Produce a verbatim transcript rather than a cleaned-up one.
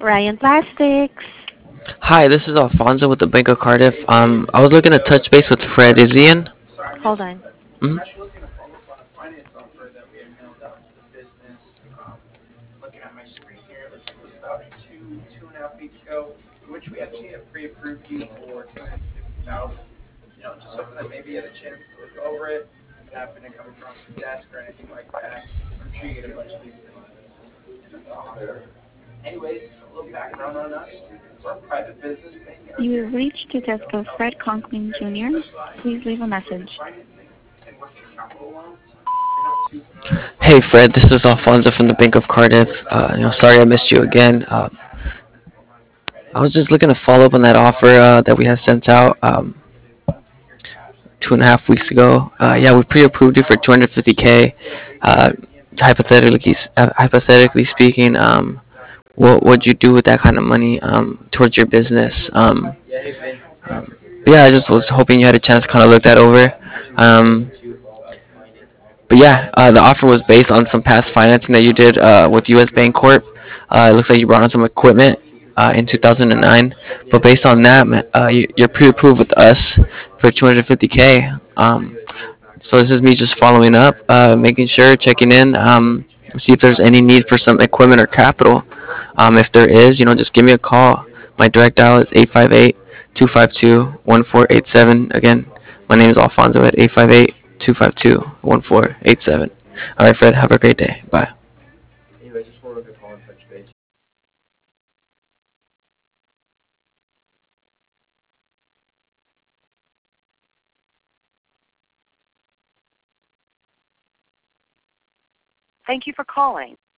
Ryan Plastics. Hi, this is Alfonso with the Bank of Cardiff. Um, I was looking to touch base with Fred. Is he in? Hold on. Mhm. You have reached the desk of Fred Conklin Junior Please leave a message. Hey, Fred. This is Alfonso from the Bank of Cardiff. Uh, you know, sorry I missed you again. Uh, I was just looking to follow up on that offer uh, that we had sent out um, two and a half weeks ago. Uh, yeah, we pre-approved you for two hundred fifty k. Uh, hypothetically, uh, hypothetically speaking, um, what would you do with that kind of money um, towards your business? Um, um, yeah, I just was hoping you had a chance to kind of look that over. Um, But yeah, uh, the offer was based on some past financing that you did uh, with U S. Bancorp. Uh, it looks like you brought on some equipment uh, in two thousand nine. But based on that, uh, you, you're pre-approved with us for two hundred fifty k. Um, so this is me just following up, uh, making sure, checking in, um, see if there's any need for some equipment or capital. Um, if there is, you know, just give me a call. My direct dial is eight five eight, two five two, one four eight seven. Again, my name is Alfonso at eight five eight, two five two, one four eight seven. All right, Fred, have a great day. Bye. Thank you for calling.